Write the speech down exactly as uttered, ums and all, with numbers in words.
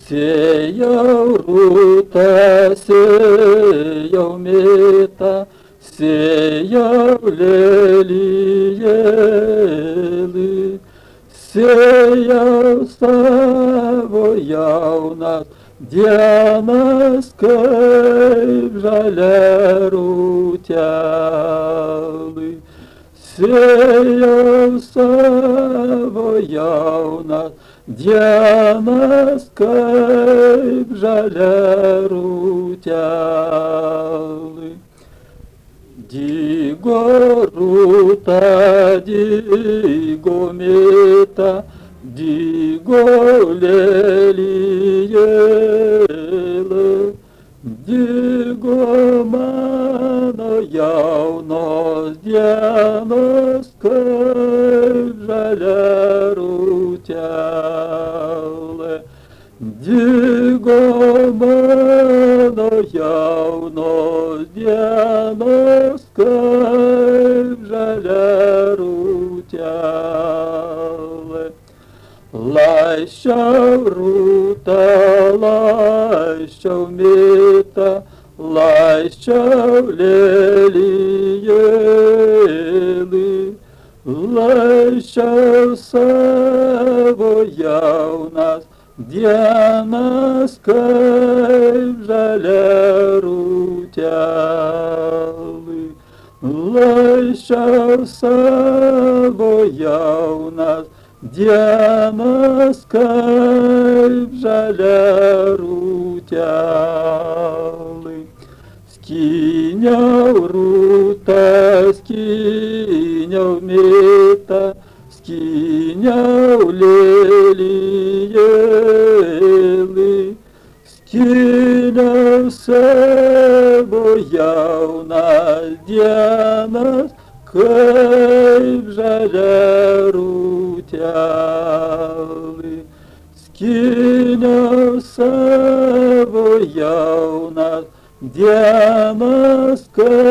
Sėjau rūtą, sėjau mitą, sėjau lelijėlį, sėjau savo jaunas dienas kaip žalia rūtelį. Sėjau savo jaunas dienas kaip žalia rūtelį. Dygo rūta, dygo mita, dygo lelijėlė, dygo mano jaunos dienos kaip žalia rūtelė. Dygo mano jaunos dienos kaip žalia rūtelė. Laisčiau rūtą, laisčiau mitą, laisčiau lelijėlį, laisčiau savo jaunas dienas kaip žalia rūtelį. Laisčiau savo jaunas dienas kaip žalia rūtelį. Skyniau rūtą, skyniau mitą, skyniau lelijėlį, skyniau savo jaunas dienas kaip žalia rūtelį. Skyniau savo jaunas dienas kaip